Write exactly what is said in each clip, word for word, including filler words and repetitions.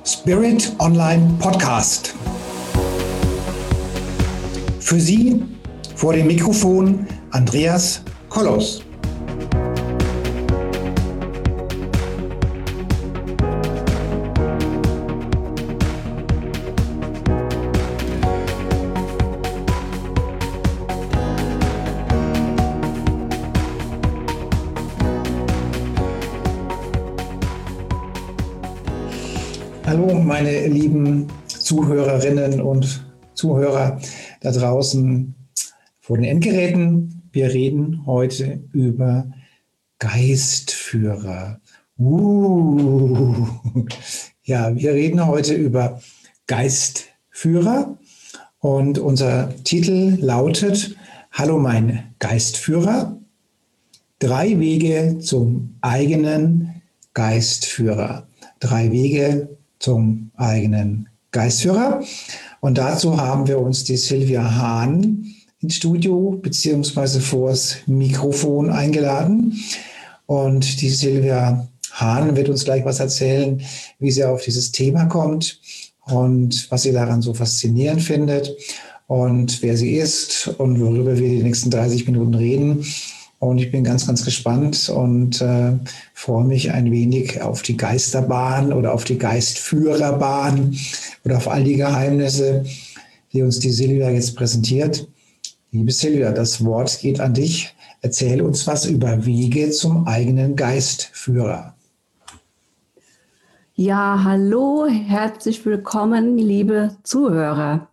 Spirit Online Podcast. Für Sie vor dem Mikrofon Andreas Kollos. Hallo, meine lieben Zuhörerinnen und Zuhörer da draußen vor den Endgeräten. Wir reden heute über Geistführer. Uh. Ja, wir reden heute über Geistführer und unser Titel lautet: Hallo, mein Geistführer. Drei Wege zum eigenen Geistführer. Drei Wege zum eigenen Geistführer. Und dazu haben wir uns die Silvia Hahn ins Studio beziehungsweise vors Mikrofon eingeladen. Und die Silvia Hahn wird uns gleich was erzählen, wie sie auf dieses Thema kommt und was sie daran so faszinierend findet und wer sie ist und worüber wir die nächsten dreißig Minuten reden. Und ich bin ganz, ganz gespannt und äh, freue mich ein wenig auf die Geisterbahn oder auf die Geistführerbahn oder auf all die Geheimnisse, die uns die Silvia jetzt präsentiert. Liebe Silvia, das Wort geht an dich. Erzähl uns was über Wege zum eigenen Geistführer. Ja, hallo, herzlich willkommen, liebe Zuhörer.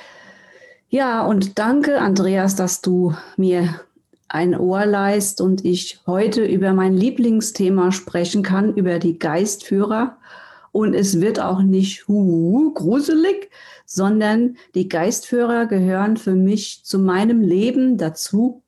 Ja, und danke, Andreas, dass du mir ein Ohr leist und ich heute über mein Lieblingsthema sprechen kann, über die Geistführer. Und es wird auch nicht hu, gruselig, sondern die Geistführer gehören für mich zu meinem Leben dazu,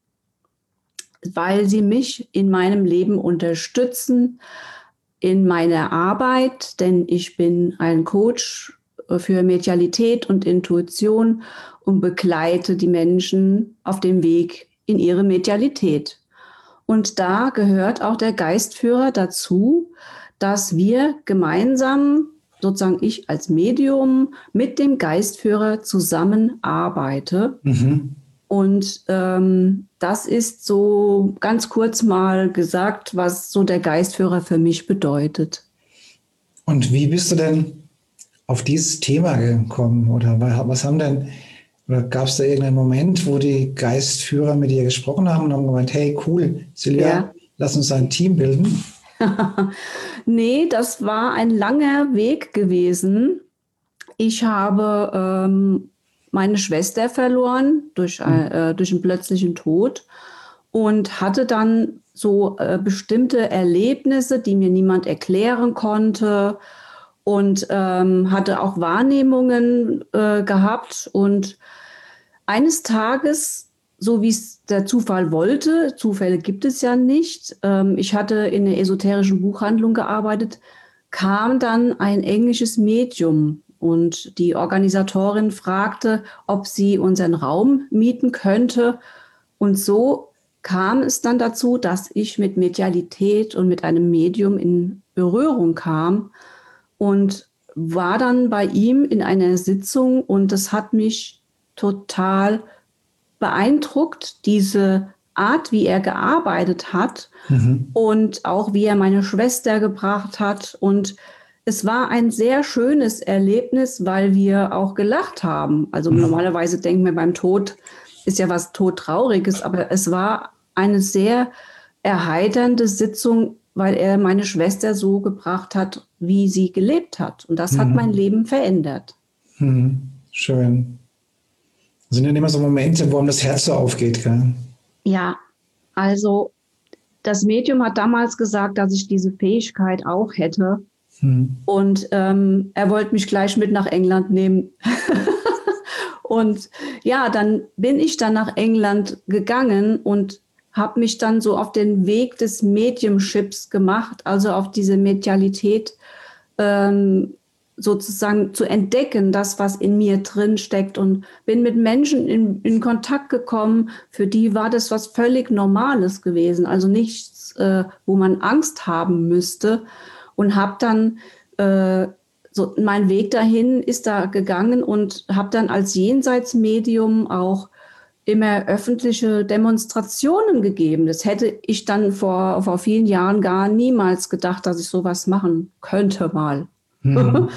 weil sie mich in meinem Leben unterstützen, in meiner Arbeit, denn ich bin ein Coach für Medialität und Intuition und begleite die Menschen auf dem Weg in ihre Medialität. Und da gehört auch der Geistführer dazu, dass wir gemeinsam, sozusagen ich als Medium, mit dem Geistführer zusammenarbeite. Mhm. Und ähm, das ist so ganz kurz mal gesagt, was so der Geistführer für mich bedeutet. Und wie bist du denn auf dieses Thema gekommen? Oder was haben denn Oder gab es da irgendeinen Moment, wo die Geistführer mit dir gesprochen haben und haben gemeint, hey, cool, Silvia, ja, lass uns ein Team bilden? Nee, das war ein langer Weg gewesen. Ich habe ähm, meine Schwester verloren durch, hm. äh, durch einen plötzlichen Tod und hatte dann so äh, bestimmte Erlebnisse, die mir niemand erklären konnte, und ähm, hatte auch Wahrnehmungen äh, gehabt. Und eines Tages, so wie es der Zufall wollte, Zufälle gibt es ja nicht, ähm, ich hatte in einer esoterischen Buchhandlung gearbeitet, kam dann ein englisches Medium und die Organisatorin fragte, ob sie unseren Raum mieten könnte. Und so kam es dann dazu, dass ich mit Medialität und mit einem Medium in Berührung kam. Und war dann bei ihm in einer Sitzung und das hat mich total beeindruckt, diese Art, wie er gearbeitet hat, mhm. und auch wie er meine Schwester gebracht hat. Und es war ein sehr schönes Erlebnis, weil wir auch gelacht haben. Also mhm. normalerweise denken wir beim Tod ist ja was Todtrauriges, aber es war eine sehr erheiternde Sitzung, weil er meine Schwester so gebracht hat, wie sie gelebt hat. Und das mhm. hat mein Leben verändert. Mhm. Schön. Das sind ja immer so Momente, wo einem das Herz so aufgeht, gell? Ja, also das Medium hat damals gesagt, dass ich diese Fähigkeit auch hätte. Mhm. Und ähm, er wollte mich gleich mit nach England nehmen. Und ja, dann bin ich dann nach England gegangen und habe mich dann so auf den Weg des Mediumships gemacht, also auf diese Medialität ähm, sozusagen zu entdecken, das, was in mir drin steckt, und bin mit Menschen in, in Kontakt gekommen, für die war das was völlig Normales gewesen, also nichts, äh, wo man Angst haben müsste, und habe dann äh, so mein Weg dahin ist da gegangen und habe dann als Jenseitsmedium auch immer öffentliche Demonstrationen gegeben. Das hätte ich dann vor, vor vielen Jahren gar niemals gedacht, dass ich sowas machen könnte mal. Hm.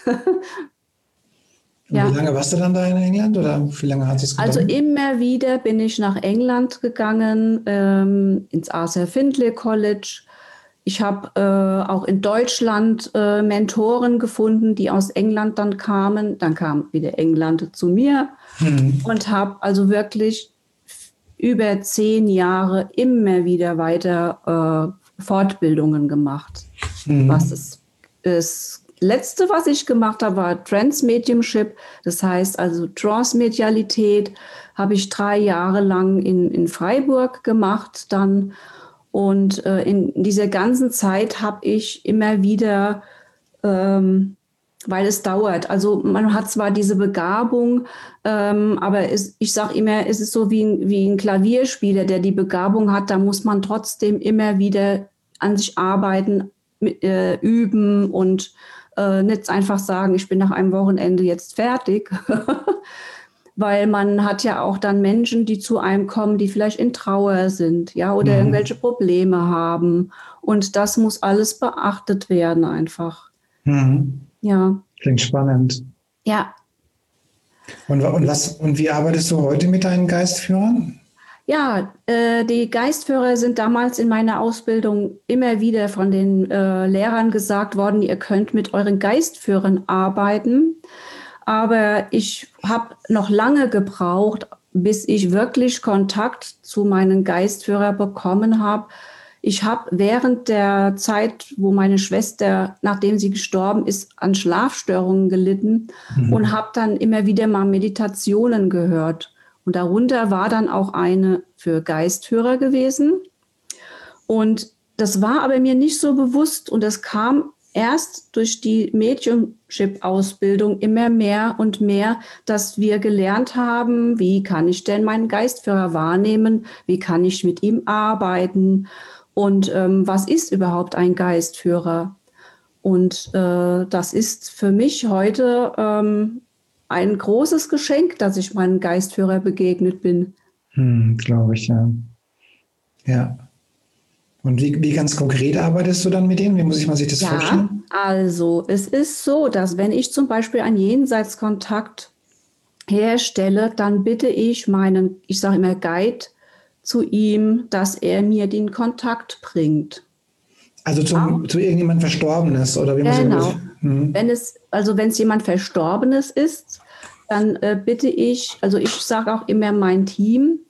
Ja. Wie lange warst du dann da in England oder wie lange hat es gedauert? Also immer wieder bin ich nach England gegangen, ähm, ins Arthur Findlay College. Ich habe äh, auch in Deutschland äh, Mentoren gefunden, die aus England dann kamen. Dann kam wieder England zu mir hm. und habe also wirklich über zehn Jahre immer wieder weiter äh, Fortbildungen gemacht. Hm. Was ist, ist Letzte, was ich gemacht habe, war Transmediumship. Das heißt also Transmedialität habe ich drei Jahre lang in, in Freiburg gemacht dann. Und äh, in dieser ganzen Zeit habe ich immer wieder, ähm, weil es dauert, also man hat zwar diese Begabung, ähm, aber es, ich sage immer, es ist so wie ein, wie ein Klavierspieler, der die Begabung hat, da muss man trotzdem immer wieder an sich arbeiten, mit, äh, üben und Äh, nicht einfach sagen, ich bin nach einem Wochenende jetzt fertig, weil man hat ja auch dann Menschen, die zu einem kommen, die vielleicht in Trauer sind, ja, oder mhm. irgendwelche Probleme haben und das muss alles beachtet werden einfach. Mhm. Ja. Klingt spannend. Ja. Und, und, was, und wie arbeitest du heute mit deinen Geistführern? Ja, äh, die Geistführer sind damals in meiner Ausbildung immer wieder von den äh, Lehrern gesagt worden, ihr könnt mit euren Geistführern arbeiten. Aber ich habe noch lange gebraucht, bis ich wirklich Kontakt zu meinen Geistführern bekommen habe. Ich habe während der Zeit, wo meine Schwester, nachdem sie gestorben ist, an Schlafstörungen gelitten mhm. und habe dann immer wieder mal Meditationen gehört. Und darunter war dann auch eine für Geistführer gewesen. Und das war aber mir nicht so bewusst. Und das kam erst durch die Mediumship-Ausbildung immer mehr und mehr, dass wir gelernt haben, wie kann ich denn meinen Geistführer wahrnehmen? Wie kann ich mit ihm arbeiten? Und ähm, was ist überhaupt ein Geistführer? Und äh, das ist für mich heute ähm, ein großes Geschenk, dass ich meinem Geistführer begegnet bin. Hm, glaube ich, ja. Ja. Und wie, wie ganz konkret arbeitest du dann mit denen? Wie muss ich man sich das ja, vorstellen? Also, es ist so, dass wenn ich zum Beispiel einen Jenseitskontakt herstelle, dann bitte ich meinen, ich sage immer Guide zu ihm, dass er mir den Kontakt bringt. Also zum, ja. zu irgendjemand Verstorbenes oder wie muss genau. ich das? Hm. Wenn es, also wenn es jemand Verstorbenes ist, dann äh, bitte ich, also ich sage auch immer mein Team,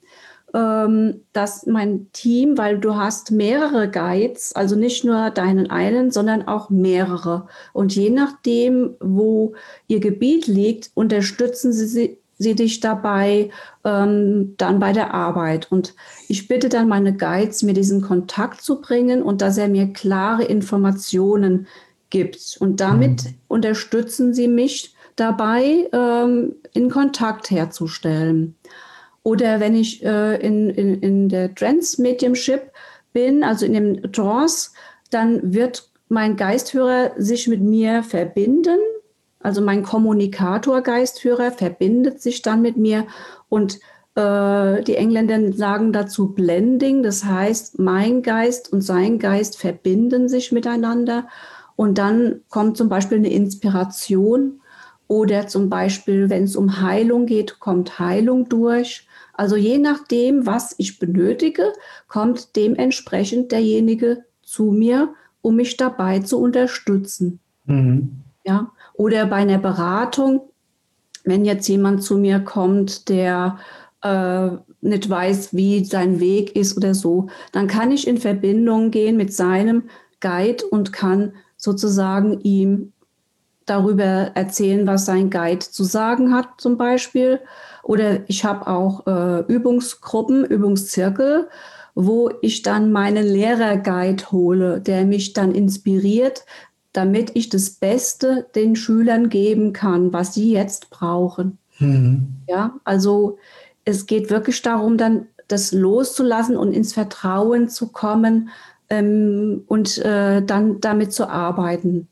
ähm, dass mein Team, weil du hast mehrere Guides, also nicht nur deinen einen, sondern auch mehrere. Und je nachdem, wo ihr Gebiet liegt, unterstützen sie, sie, sie dich dabei ähm, dann bei der Arbeit. Und ich bitte dann meine Guides, mir diesen Kontakt zu bringen und dass er mir klare Informationen gibt. Und damit mhm. unterstützen sie mich dabei, ähm, in Kontakt herzustellen. Oder wenn ich äh, in, in, in der Transmediumship bin, also in dem Trance, dann wird mein Geistführer sich mit mir verbinden. Also mein Kommunikator-Geistführer verbindet sich dann mit mir und äh, die Engländer sagen dazu Blending. Das heißt, mein Geist und sein Geist verbinden sich miteinander und dann kommt zum Beispiel eine Inspiration oder zum Beispiel, wenn es um Heilung geht, kommt Heilung durch. Also je nachdem, was ich benötige, kommt dementsprechend derjenige zu mir, um mich dabei zu unterstützen. Mhm. Ja? Oder bei einer Beratung, wenn jetzt jemand zu mir kommt, der äh, nicht weiß, wie sein Weg ist oder so, dann kann ich in Verbindung gehen mit seinem Guide und kann sozusagen ihm darüber erzählen, was sein Guide zu sagen hat zum Beispiel. Oder ich habe auch äh, Übungsgruppen, Übungszirkel, wo ich dann meinen Lehrerguide hole, der mich dann inspiriert, damit ich das Beste den Schülern geben kann, was sie jetzt brauchen. Mhm. Ja, also es geht wirklich darum, dann das loszulassen und ins Vertrauen zu kommen ähm, und äh, dann damit zu arbeiten.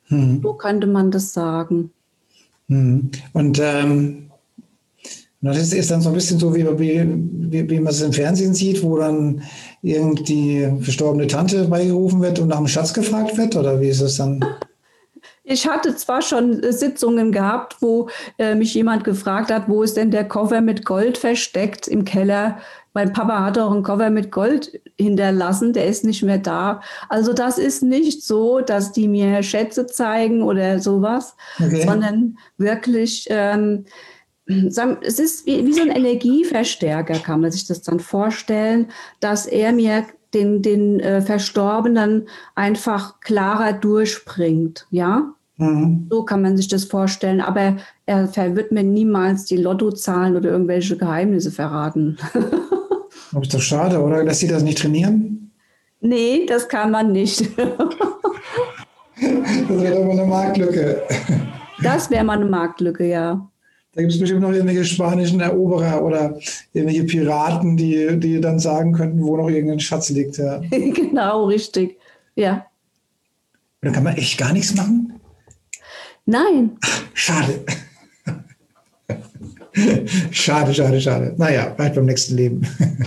Mhm. So könnte man das sagen. Mhm. Und ähm, das ist dann so ein bisschen so, wie, wie, wie, wie man es im Fernsehen sieht, wo dann irgendwie verstorbene Tante beigerufen wird und nach dem Schatz gefragt wird, oder wie ist es dann? Ich hatte zwar schon äh, Sitzungen gehabt, wo äh, mich jemand gefragt hat, wo ist denn der Koffer mit Gold versteckt im Keller? Mein Papa hat auch einen Koffer mit Gold hinterlassen, der ist nicht mehr da. Also das ist nicht so, dass die mir Schätze zeigen oder sowas, Okay. sondern wirklich, ähm, sagen- es ist wie, wie so ein Energieverstärker, kann man sich das dann vorstellen, dass er mir den, den äh, Verstorbenen einfach klarer durchbringt, ja? Mhm. So kann man sich das vorstellen, aber er ver- wird mir niemals die Lottozahlen oder irgendwelche Geheimnisse verraten. Aber ist doch schade, oder? Lässt sie das nicht trainieren? Nee, das kann man nicht. Das wäre doch mal eine Marktlücke. Das wäre mal eine Marktlücke, ja. Da gibt es bestimmt noch irgendwelche spanischen Eroberer oder irgendwelche Piraten, die, die dann sagen könnten, wo noch irgendein Schatz liegt. Ja. Genau, richtig. Ja. Da kann man echt gar nichts machen? Nein, Schade. Schade, schade, schade. Naja, vielleicht beim nächsten Leben.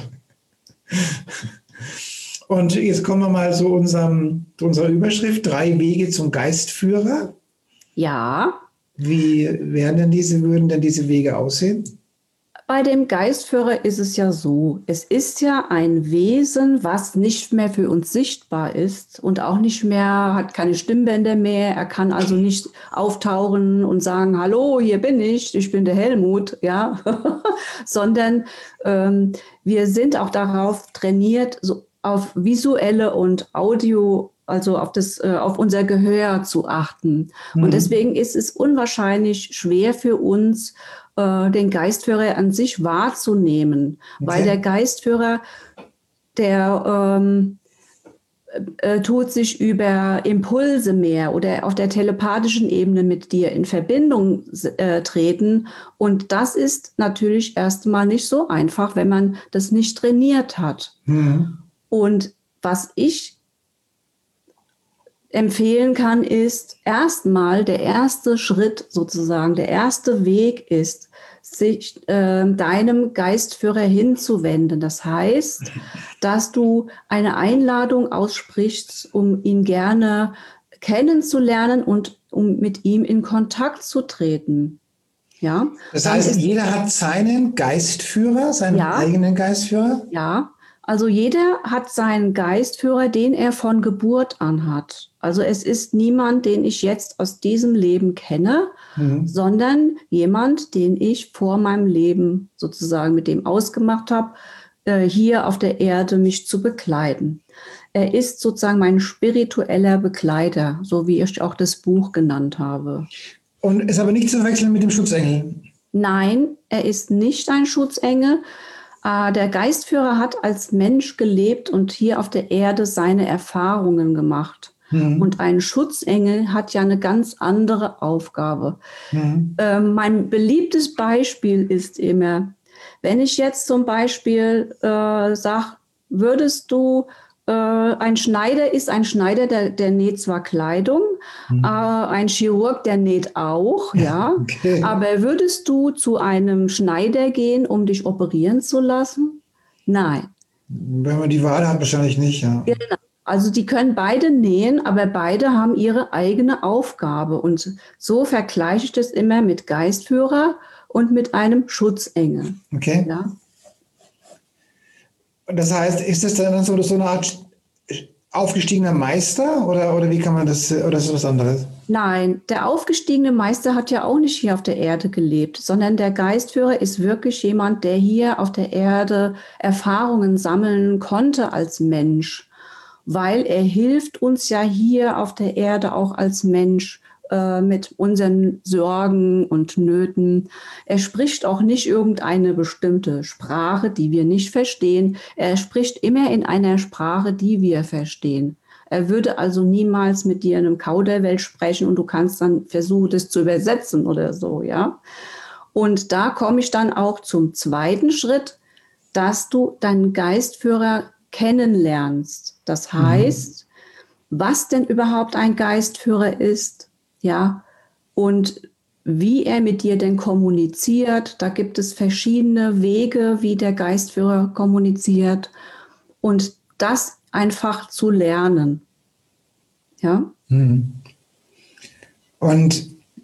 Und jetzt kommen wir mal zu, unserem, zu unserer Überschrift, drei Wege zum Geistführer. ja. Wie werden denn diese, würden denn diese Wege aussehen? Bei dem Geistführer ist es ja so, es ist ja ein Wesen, was nicht mehr für uns sichtbar ist und auch nicht mehr, hat keine Stimmbänder mehr. Er kann also nicht auftauchen und sagen, hallo, hier bin ich, ich bin der Helmut, ja, sondern ähm, wir sind auch darauf trainiert, so auf visuelle und Audio, also auf das, äh, auf unser Gehör zu achten. Und Mhm. deswegen ist es unwahrscheinlich schwer für uns, äh, den Geistführer an sich wahrzunehmen, weil der Okay. Geistführer, der ähm, äh, tut sich über Impulse mehr oder auf der telepathischen Ebene mit dir in Verbindung äh, treten. Und das ist natürlich erstmal nicht so einfach, wenn man das nicht trainiert hat. Mhm. Und was ich empfehlen kann, ist erstmal der erste Schritt sozusagen, der erste Weg ist, sich äh, deinem Geistführer hinzuwenden. Das heißt, dass du eine Einladung aussprichst, um ihn gerne kennenzulernen und um mit ihm in Kontakt zu treten. Ja, Das dann heißt, ist jeder hat seinen Geistführer, seinen ja, eigenen Geistführer. ja, also jeder hat seinen Geistführer, den er von Geburt an hat. Also es ist niemand, den ich jetzt aus diesem Leben kenne, Mhm. sondern jemand, den ich vor meinem Leben sozusagen mit dem ausgemacht habe, äh, hier auf der Erde mich zu begleiten. Er ist sozusagen mein spiritueller Begleiter, so wie ich auch das Buch genannt habe. Und ist aber nicht zu verwechseln mit dem Schutzengel. Nein, er ist nicht ein Schutzengel. Äh, der Geistführer hat als Mensch gelebt und hier auf der Erde seine Erfahrungen gemacht. Mhm. Und ein Schutzengel hat ja eine ganz andere Aufgabe. Mhm. Äh, mein beliebtes Beispiel ist immer, wenn ich jetzt zum Beispiel äh, sage, würdest du, äh, ein Schneider ist ein Schneider, der, der näht zwar Kleidung, Mhm. äh, ein Chirurg, der näht auch, ja, Okay. aber würdest du zu einem Schneider gehen, um dich operieren zu lassen? Nein. Wenn man die Wahl hat, wahrscheinlich nicht, ja. Also die können beide nähen, aber beide haben ihre eigene Aufgabe. Und so vergleiche ich das immer mit Geistführer und mit einem Schutzengel. Okay. Ja? Und das heißt, ist das dann so, so eine Art aufgestiegener Meister oder, oder wie kann man das, oder ist das was anderes? Nein, der aufgestiegene Meister hat ja auch nicht hier auf der Erde gelebt, sondern der Geistführer ist wirklich jemand, der hier auf der Erde Erfahrungen sammeln konnte als Mensch, weil er hilft uns ja hier auf der Erde auch als Mensch äh, mit unseren Sorgen und Nöten. Er spricht auch nicht irgendeine bestimmte Sprache, die wir nicht verstehen. Er spricht immer in einer Sprache, die wir verstehen. Er würde also niemals mit dir in einem Kauderwelsch sprechen und du kannst dann versuchen, das zu übersetzen oder so, ja. Und da komme ich dann auch zum zweiten Schritt, dass du deinen Geistführer kennenlernst. Das heißt, was denn überhaupt ein Geistführer ist, ja, und wie er mit dir denn kommuniziert. Da gibt es verschiedene Wege, wie der Geistführer kommuniziert und das einfach zu lernen. Ja. Mhm. Und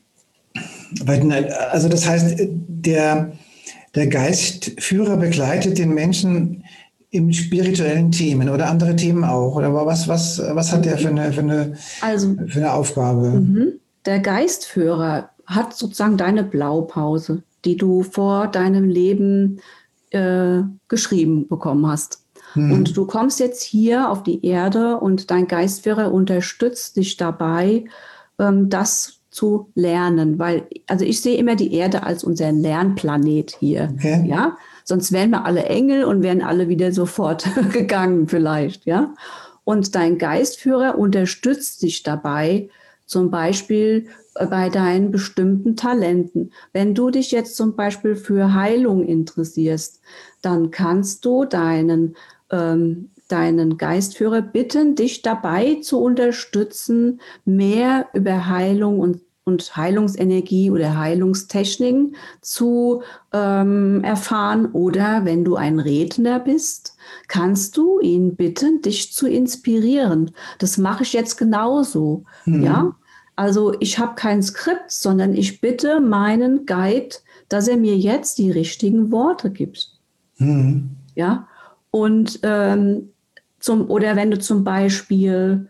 also das heißt, der, der Geistführer begleitet den Menschen im spirituellen Themen oder andere Themen auch? Oder was, was, was hat der für eine, für eine, also, für eine Aufgabe? Der Geistführer hat sozusagen deine Blaupause, die du vor deinem Leben äh, geschrieben bekommen hast. Mhm. Und du kommst jetzt hier auf die Erde und dein Geistführer unterstützt dich dabei, ähm, das zu lernen. Weil, also ich sehe immer die Erde als unser Lernplanet hier. Okay. Ja? Sonst wären wir alle Engel und wären alle wieder sofort gegangen vielleicht. Ja? Und dein Geistführer unterstützt dich dabei, zum Beispiel bei deinen bestimmten Talenten. Wenn du dich jetzt zum Beispiel für Heilung interessierst, dann kannst du deinen, ähm, deinen Geistführer bitten, dich dabei zu unterstützen, mehr über Heilung und, und Heilungsenergie oder Heilungstechniken zu ähm, erfahren. Oder wenn du ein Redner bist, kannst du ihn bitten, dich zu inspirieren. Das mache ich jetzt genauso. Mhm. Ja, also ich habe kein Skript, sondern ich bitte meinen Guide, dass er mir jetzt die richtigen Worte gibt. Mhm. Ja, und ähm, zum, oder wenn du zum Beispiel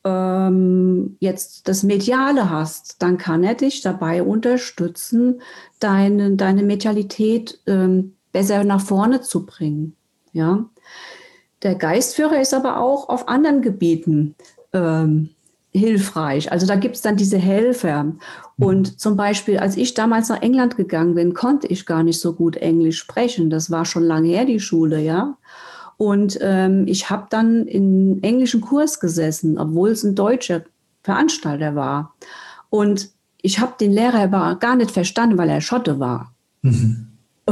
ähm, jetzt das Mediale hast, dann kann er dich dabei unterstützen, deine, deine Medialität ähm, besser nach vorne zu bringen. Ja. Der Geistführer ist aber auch auf anderen Gebieten ähm, hilfreich. Also da gibt es dann diese Helfer. Und zum Beispiel, als ich damals nach England gegangen bin, konnte ich gar nicht so gut Englisch sprechen. Das war schon lange her, die Schule, ja. Und ähm, ich habe dann in englischen Kurs gesessen, obwohl es ein deutscher Veranstalter war. Und ich habe den Lehrer aber gar nicht verstanden, weil er Schotte war. Mhm.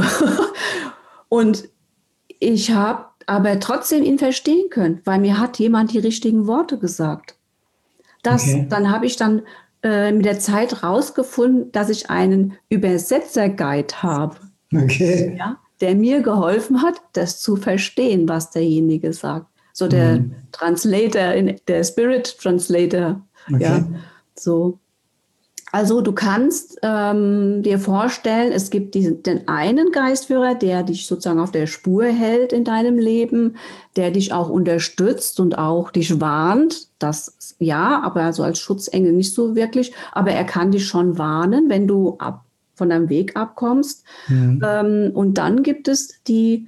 Und ich habe aber trotzdem ihn verstehen können, weil mir hat jemand die richtigen Worte gesagt. Das, okay. Dann habe ich dann äh, mit der Zeit rausgefunden, dass ich einen Übersetzer-Guide habe, okay. Ja, der mir geholfen hat, das zu verstehen, was derjenige sagt. So der mhm. Translator, der Spirit Translator. Okay. Ja, so. Also du kannst ähm, dir vorstellen, es gibt diesen, den einen Geistführer, der dich sozusagen auf der Spur hält in deinem Leben, der dich auch unterstützt und auch dich warnt. Das ja, aber so als Schutzengel nicht so wirklich. Aber er kann dich schon warnen, wenn du ab, von deinem Weg abkommst. Mhm. Ähm, und dann gibt es die,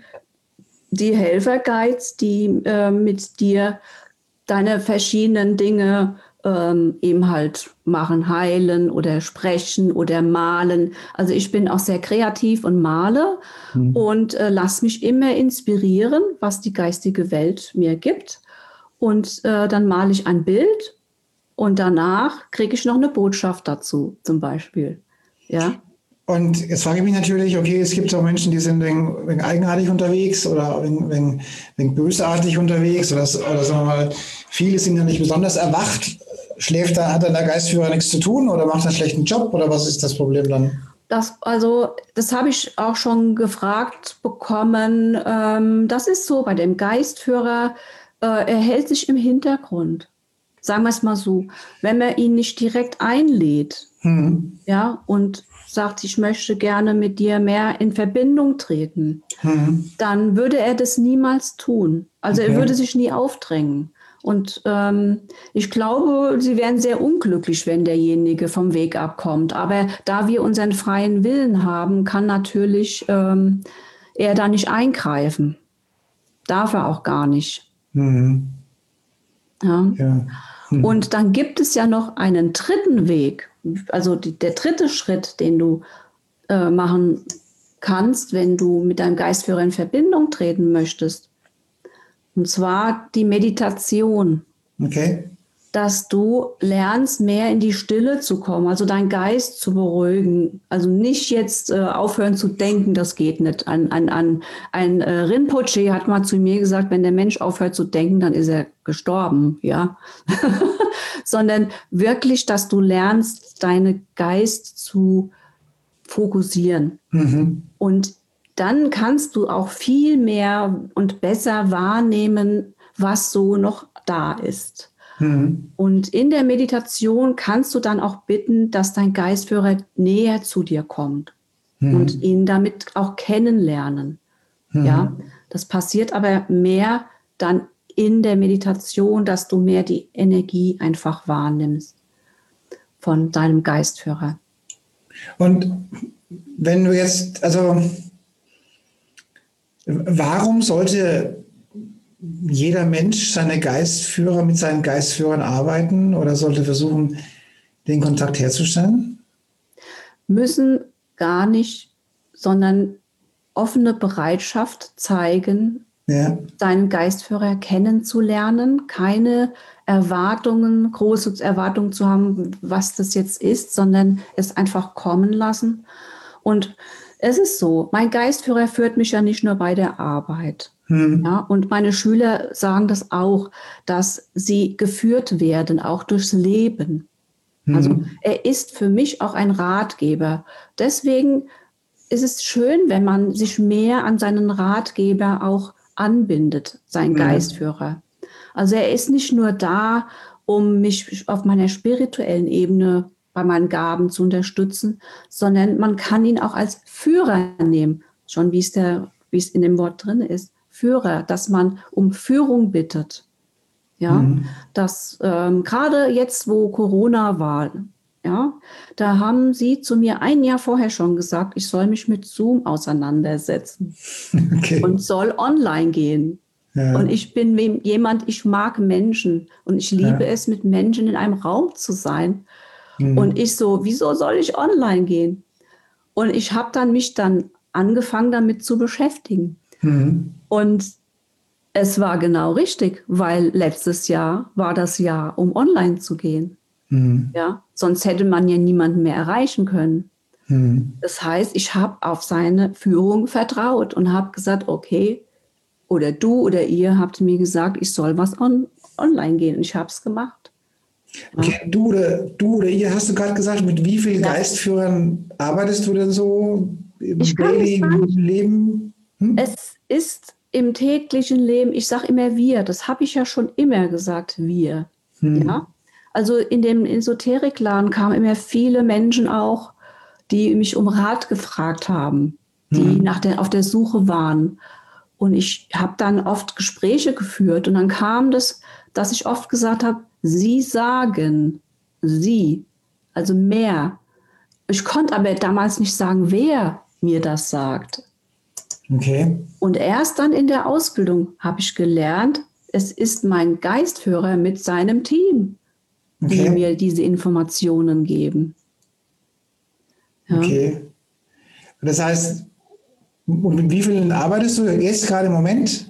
die Helferguides, die äh, mit dir deine verschiedenen Dinge Ähm, eben halt machen, heilen oder sprechen oder malen. Also ich bin auch sehr kreativ und male mhm. und äh, lasse mich immer inspirieren, was die geistige Welt mir gibt. Und äh, dann male ich ein Bild und danach kriege ich noch eine Botschaft dazu, zum Beispiel. Ja. Und jetzt frage ich mich natürlich, okay, es gibt auch Menschen, die sind wegen, wegen eigenartig unterwegs oder wegen, wegen, wegen bösartig unterwegs oder, oder sagen wir mal, viele sind ja nicht besonders erwacht. Schläft da, hat dann der Geistführer nichts zu tun oder macht einen schlechten Job oder was ist das Problem dann? Das, also, das habe ich auch schon gefragt bekommen. Ähm, das ist so bei dem Geistführer, äh, er hält sich im Hintergrund. Sagen wir es mal so, wenn man ihn nicht direkt einlädt, hm. ja, und sagt, ich möchte gerne mit dir mehr in Verbindung treten, hm. dann würde er das niemals tun. Also okay. Er würde sich nie aufdrängen. Und ähm, ich glaube, sie wären sehr unglücklich, wenn derjenige vom Weg abkommt. Aber da wir unseren freien Willen haben, kann natürlich ähm, er da nicht eingreifen. Darf er auch gar nicht. Mhm. Ja. Ja. Mhm. Und dann gibt es ja noch einen dritten Weg. Also die, der dritte Schritt, den du äh, machen kannst, wenn du mit deinem Geistführer in Verbindung treten möchtest. Und zwar die Meditation. Okay. dass du lernst, mehr in die Stille zu kommen, also deinen Geist zu beruhigen. Also nicht jetzt äh, aufhören zu denken, das geht nicht. Ein, ein, ein, ein äh, Rinpoche hat mal zu mir gesagt, wenn der Mensch aufhört zu denken, dann ist er gestorben, ja. Sondern wirklich, dass du lernst, deinen Geist zu fokussieren. Mhm. Und dann kannst du auch viel mehr und besser wahrnehmen, was so noch da ist. Mhm. Und in der Meditation kannst du dann auch bitten, dass dein Geistführer näher zu dir kommt mhm. und ihn damit auch kennenlernen. Mhm. Ja, das passiert aber mehr dann in der Meditation, dass du mehr die Energie einfach wahrnimmst von deinem Geistführer. Und wenn du jetzt, also warum sollte jeder Mensch seine Geistführer mit seinen Geistführern arbeiten oder sollte versuchen, den Kontakt herzustellen? Müssen gar nicht, sondern offene Bereitschaft zeigen, ja. seinen Geistführer kennenzulernen, keine Erwartungen, große Erwartungen zu haben, was das jetzt ist, sondern es einfach kommen lassen. Und es ist so, mein Geistführer führt mich ja nicht nur bei der Arbeit. Hm. Ja, und meine Schüler sagen das auch, dass sie geführt werden, auch durchs Leben. Hm. Also er ist für mich auch ein Ratgeber. Deswegen ist es schön, wenn man sich mehr an seinen Ratgeber auch anbindet, sein hm. Geistführer. Also er ist nicht nur da, um mich auf meiner spirituellen Ebene bei meinen Gaben zu unterstützen, sondern man kann ihn auch als Führer nehmen, schon wie es, der, wie es in dem Wort drin ist. Führer, dass man um Führung bittet. Ja, mhm. dass ähm, gerade jetzt, wo Corona war, ja, da haben sie zu mir ein Jahr vorher schon gesagt, ich soll mich mit Zoom auseinandersetzen okay. und soll online gehen. Ja. Und ich bin jemand, ich mag Menschen und ich liebe ja. es, mit Menschen in einem Raum zu sein. Mhm. Und ich so, wieso soll ich online gehen? Und ich habe dann mich dann angefangen, damit zu beschäftigen. Mhm. Und es war genau richtig, weil letztes Jahr war das Jahr, um online zu gehen. Mhm. Ja, sonst hätte man ja niemanden mehr erreichen können. Mhm. Das heißt, ich habe auf seine Führung vertraut und habe gesagt, okay, oder du oder ihr habt mir gesagt, ich soll was on, online gehen. Und ich habe es gemacht. Ja. Okay, du oder, du oder ihr, hast du gerade gesagt, mit wie vielen ja. Geistführern arbeitest du denn so im ich Daily Leben? Hm? Es ist im täglichen Leben, ich sage immer wir, das habe ich ja schon immer gesagt, wir. Hm. Ja? Also in dem Esoterikladen kamen immer viele Menschen auch, die mich um Rat gefragt haben, die hm. nach der, auf der Suche waren. Und ich habe dann oft Gespräche geführt und dann kam das, dass ich oft gesagt habe, Sie sagen, Sie, also mehr. Ich konnte aber damals nicht sagen, wer mir das sagt. Okay. Und erst dann in der Ausbildung habe ich gelernt, es ist mein Geistführer mit seinem Team, die okay. mir diese Informationen geben. Ja. Okay. Das heißt, und mit wie vielen arbeitest du jetzt gerade im Moment?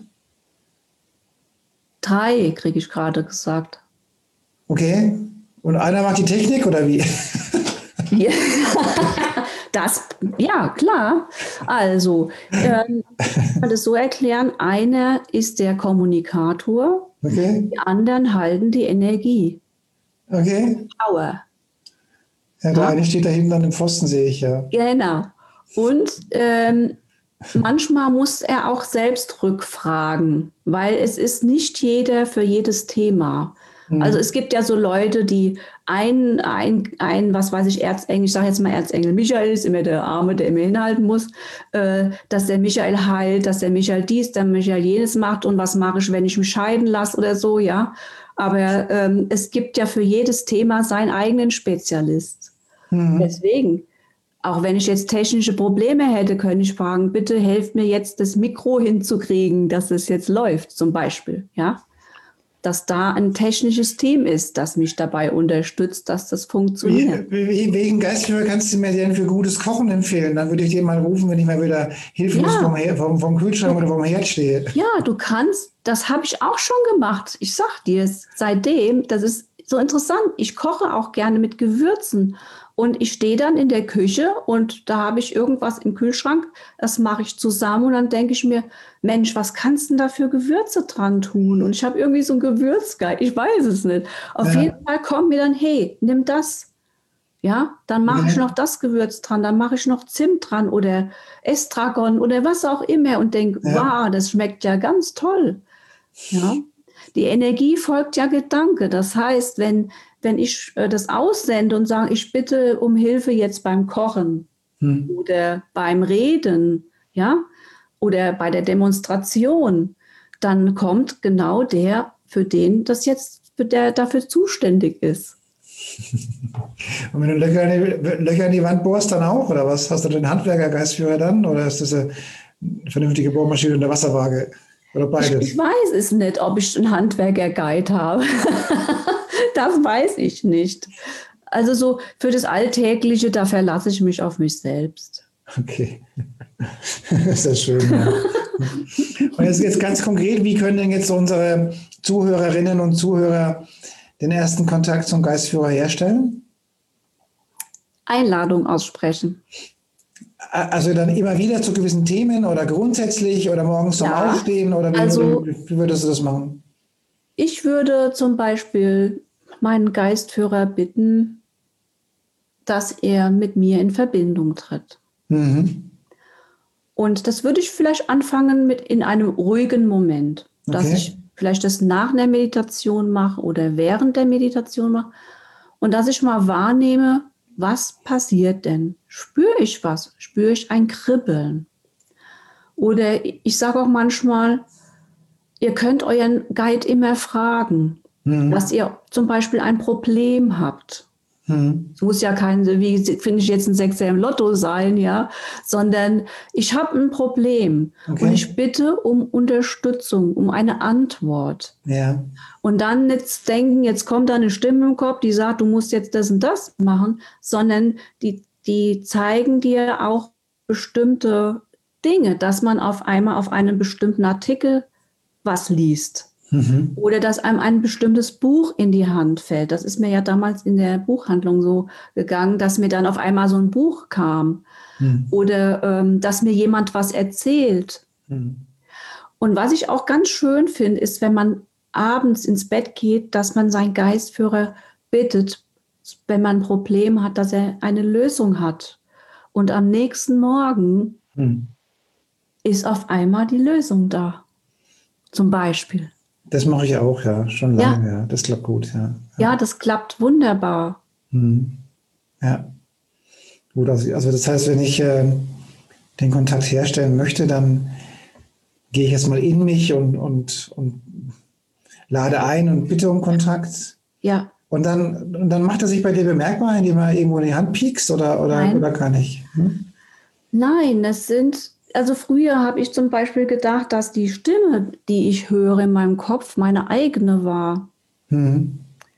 Drei, kriege ich gerade gesagt. Okay. Und einer macht die Technik oder wie? Ja. Das, ja, klar. Also, ähm, ich kann das so erklären, einer ist der Kommunikator, okay. die anderen halten die Energie. Okay. Power. Ja, der ja. eine steht da hinten an dem Pfosten, sehe ich ja. Genau. Und ähm, manchmal muss er auch selbst rückfragen, weil es ist nicht jeder für jedes Thema. Also es gibt ja so Leute, die ein, ein, ein was weiß ich, Erzengel, ich sage jetzt mal Erzengel Michael ist immer der Arme, der immer hinhalten muss, äh, dass der Michael heilt, dass der Michael dies, der Michael jenes macht und was mache ich, wenn ich mich scheiden lasse oder so, ja. Aber ähm, es gibt ja für jedes Thema seinen eigenen Spezialist. Mhm. Deswegen, auch wenn ich jetzt technische Probleme hätte, könnte ich fragen, bitte helft mir jetzt das Mikro hinzukriegen, dass es jetzt läuft, zum Beispiel, ja. Dass da ein technisches Team ist, das mich dabei unterstützt, dass das funktioniert. Wie, wegen Geistführer kannst du mir denn für gutes Kochen empfehlen? Dann würde ich dir mal rufen, wenn ich mal wieder hilflos ja. vom, vom, vom Kühlschrank oder vom Herd stehe. Ja, du kannst, das habe ich auch schon gemacht. Ich sag dir, seitdem, das ist so interessant. Ich koche auch gerne mit Gewürzen und ich stehe dann in der Küche und da habe ich irgendwas im Kühlschrank, das mache ich zusammen und dann denke ich mir, Mensch, was kannst du denn da für Gewürze dran tun? Und ich habe irgendwie so ein Gewürzguide, ich weiß es nicht. Auf Ja, jeden Fall kommt mir dann, hey, nimm das. Ja, dann mache ich ja, noch das Gewürz dran, dann mache ich noch Zimt dran oder Estragon oder was auch immer und denke, ja. wow, das schmeckt ja ganz toll. Ja, die Energie folgt ja Gedanke. Das heißt, wenn, wenn ich äh, das aussende und sage, ich bitte um Hilfe jetzt beim Kochen Hm. oder beim Reden, ja, oder bei der Demonstration, dann kommt genau der, für den das jetzt, für der dafür zuständig ist. Und wenn du Löcher in, die, Löcher in die Wand bohrst, dann auch? Oder was? Hast du den Handwerker-Geistführer dann? Oder ist das eine vernünftige Bohrmaschine und eine Wasserwaage? Oder Ich, beides? ich weiß es nicht, ob ich einen Handwerker-Guide habe. Das weiß ich nicht. Also so für das Alltägliche, da verlasse ich mich auf mich selbst. Okay. Das ist ja schön, ja. Und jetzt, jetzt ganz konkret, wie können denn jetzt unsere Zuhörerinnen und Zuhörer den ersten Kontakt zum Geistführer herstellen? Einladung aussprechen. Also dann immer wieder zu gewissen Themen oder grundsätzlich oder morgens zum Ja, Aufstehen oder wie, also wie, wie würdest du das machen? ich würde zum Beispiel meinen Geistführer bitten, dass er mit mir in Verbindung tritt. Mhm. Und das würde ich vielleicht anfangen mit in einem ruhigen Moment, dass Okay. ich vielleicht das nach der Meditation mache oder während der Meditation mache und dass ich mal wahrnehme, was passiert denn? Spüre ich was? Spüre ich ein Kribbeln? Oder ich sage auch manchmal, ihr könnt euren Guide immer fragen, Mhm. dass ihr zum Beispiel ein Problem habt. Mhm. Es muss ja kein, wie finde ich jetzt ein Sechser im Lotto sein, ja, sondern ich habe ein Problem Okay. und ich bitte um Unterstützung, um eine Antwort. Ja. Und dann nicht denken, jetzt kommt da eine Stimme im Kopf, die sagt, du musst jetzt das und das machen, sondern die, die zeigen dir auch bestimmte Dinge, dass man auf einmal auf einen bestimmten Artikel was liest. Mhm. Oder dass einem ein bestimmtes Buch in die Hand fällt. Das ist mir ja damals in der Buchhandlung so gegangen, dass mir dann auf einmal so ein Buch kam. Mhm. Oder ähm, dass mir jemand was erzählt. Mhm. Und was ich auch ganz schön finde, ist, wenn man abends ins Bett geht, dass man seinen Geistführer bittet, wenn man ein Problem hat, dass er eine Lösung hat. Und am nächsten Morgen Mhm. ist auf einmal die Lösung da. Zum Beispiel. Das mache ich auch, ja, schon Ja, lange, ja. Das klappt gut, ja. ja, das klappt wunderbar. Mhm. Ja, gut. Also, also das heißt, wenn ich äh, den Kontakt herstellen möchte, dann gehe ich erstmal in mich und, und, und lade ein und bitte um Kontakt. Ja, Und dann, und dann macht er sich bei dir bemerkbar, indem er irgendwo in die Hand piekst oder, oder, nein. oder gar nicht? Hm? Nein, das sind, also früher habe ich zum Beispiel gedacht, dass die Stimme, die ich höre in meinem Kopf, meine eigene war. Mhm.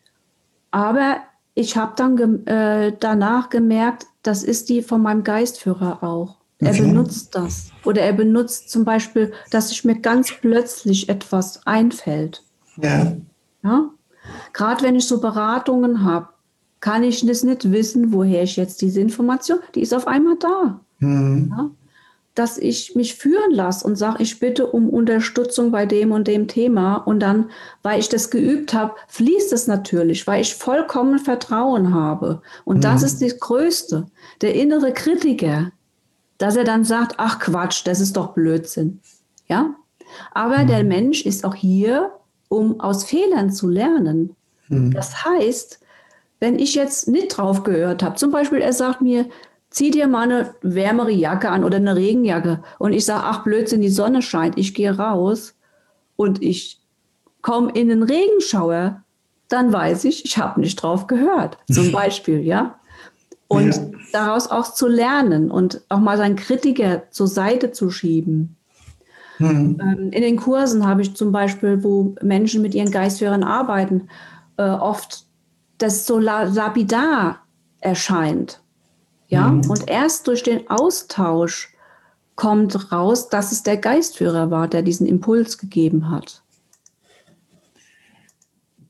Aber ich habe dann ge äh, danach gemerkt, das ist die von meinem Geistführer auch. Er Okay. benutzt das. Oder er benutzt zum Beispiel, dass sich mir ganz plötzlich etwas einfällt. Ja. Ja? Gerade wenn ich so Beratungen habe, kann ich das nicht wissen, woher ich jetzt diese Information, die ist auf einmal da. Mhm. Ja? Dass ich mich führen lasse und sage, ich bitte um Unterstützung bei dem und dem Thema. Und dann, weil ich das geübt habe, fließt es natürlich, weil ich vollkommen Vertrauen habe. Und das Mhm. ist das Größte. Der innere Kritiker, dass er dann sagt, ach Quatsch, das ist doch Blödsinn. Ja? Aber Mhm. der Mensch ist auch hier, um aus Fehlern zu lernen. Mhm. Das heißt, wenn ich jetzt nicht drauf gehört habe, zum Beispiel er sagt mir, zieh dir mal eine wärmere Jacke an oder eine Regenjacke und ich sage, ach Blödsinn, die Sonne scheint, ich gehe raus und ich komme in den Regenschauer, dann weiß ich, ich habe nicht drauf gehört, zum Beispiel, ja. Und Ja. daraus auch zu lernen und auch mal seinen Kritiker zur Seite zu schieben. Mhm. Ähm, in den Kursen habe ich zum Beispiel, wo Menschen mit ihren Geistführern arbeiten, äh, oft das so la lapidar erscheint. Ja? Mhm. Und erst durch den Austausch kommt raus, dass es der Geistführer war, der diesen Impuls gegeben hat.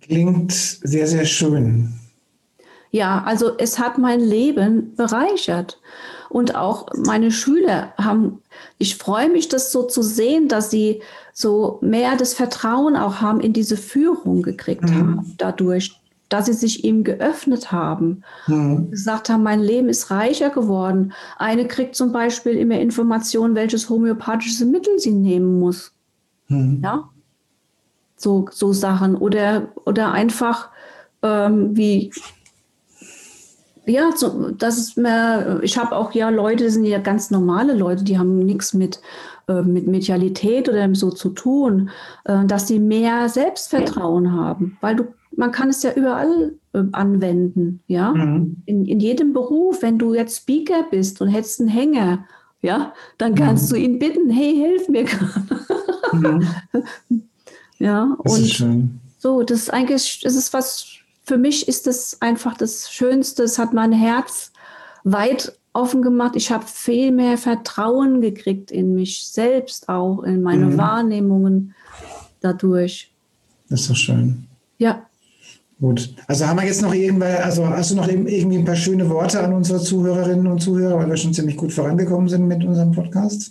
Klingt sehr, sehr schön. Ja, also es hat mein Leben bereichert. Und auch meine Schüler haben, ich freue mich, das so zu sehen, dass sie so mehr das Vertrauen auch haben in diese Führung gekriegt Mhm. haben, dadurch, dass sie sich ihm geöffnet haben, Mhm. gesagt haben, mein Leben ist reicher geworden. Eine kriegt zum Beispiel immer Informationen, welches homöopathische Mittel sie nehmen muss. Mhm. Ja, so, so Sachen. Oder, oder einfach ähm, wie, ja, so, das ist mehr, ich habe auch ja Leute, das sind ja ganz normale Leute, die haben nichts mit, äh, mit Medialität oder so zu tun, äh, dass sie mehr Selbstvertrauen haben, weil du, man kann es ja überall äh, anwenden, ja, Mhm. in, in jedem Beruf. Wenn du jetzt Speaker bist und hättest einen Hänger, ja, dann kannst du Mhm. ihn bitten, hey, hilf mir gerade. Mhm. Ja, Das ist und schön. so, das ist eigentlich, das ist was, für mich ist das einfach das Schönste. Es hat mein Herz weit offen gemacht. Ich habe viel mehr Vertrauen gekriegt in mich selbst auch, in meine Mhm. Wahrnehmungen dadurch. Das ist doch schön. Ja, Gut. Also haben wir jetzt noch irgendwann, also hast du noch irgendwie ein paar schöne Worte an unsere Zuhörerinnen und Zuhörer, weil wir schon ziemlich gut vorangekommen sind mit unserem Podcast?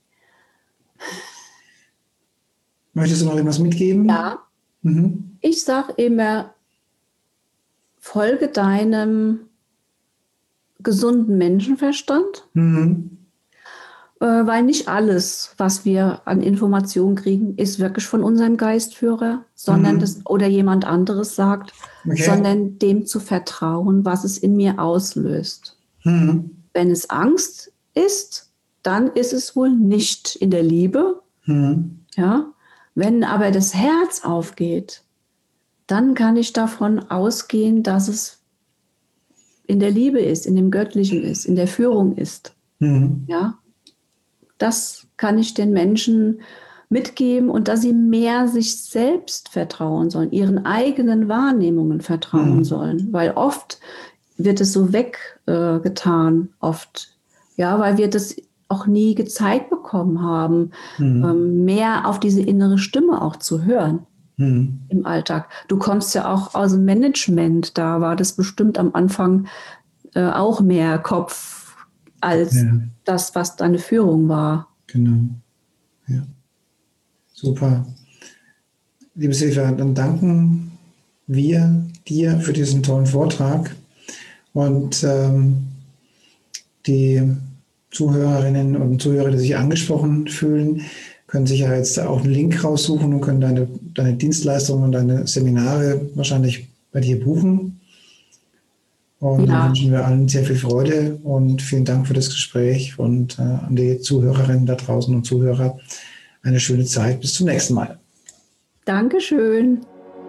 Möchtest du noch irgendwas mitgeben? ja. Mhm. Ich sage immer, folge deinem gesunden Menschenverstand. Mhm. Weil nicht alles, was wir an Informationen kriegen, ist wirklich von unserem Geistführer, sondern Mhm. das oder jemand anderes sagt, Okay. sondern dem zu vertrauen, was es in mir auslöst. Mhm. Wenn es Angst ist, dann ist es wohl nicht in der Liebe. Mhm. Ja? Wenn aber das Herz aufgeht, dann kann ich davon ausgehen, dass es in der Liebe ist, in dem Göttlichen ist, in der Führung ist. Mhm. Ja? Das kann ich den Menschen mitgeben und dass sie mehr sich selbst vertrauen sollen, ihren eigenen Wahrnehmungen vertrauen Mhm. sollen, weil oft wird es so weggetan, äh, oft, ja, weil wir das auch nie gezeigt bekommen haben, Mhm. ähm, mehr auf diese innere Stimme auch zu hören Mhm. im Alltag. Du kommst ja auch aus dem Management, da war das bestimmt am Anfang äh, auch mehr Kopf als Ja, das, was deine Führung war. genau. Ja. Super. Liebe Silvia, dann danken wir dir für diesen tollen Vortrag und ähm, die Zuhörerinnen und Zuhörer, die sich angesprochen fühlen, können sich ja jetzt auch einen Link raussuchen und können deine, deine Dienstleistungen und deine Seminare wahrscheinlich bei dir buchen. Und dann Ja. wünschen wir allen sehr viel Freude und vielen Dank für das Gespräch und äh, an die Zuhörerinnen da draußen und Zuhörer eine schöne Zeit. Bis zum nächsten Mal. Dankeschön.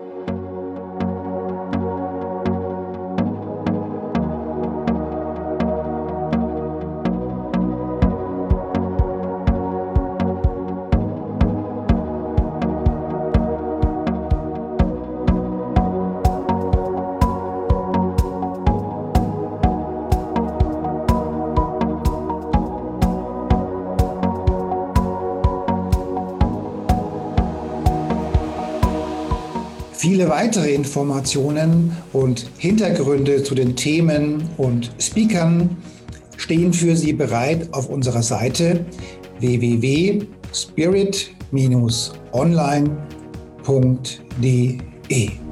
Viele weitere Informationen und Hintergründe zu den Themen und Speakern stehen für Sie bereit auf unserer Seite w w w punkt spirit Bindestrich online punkt d e.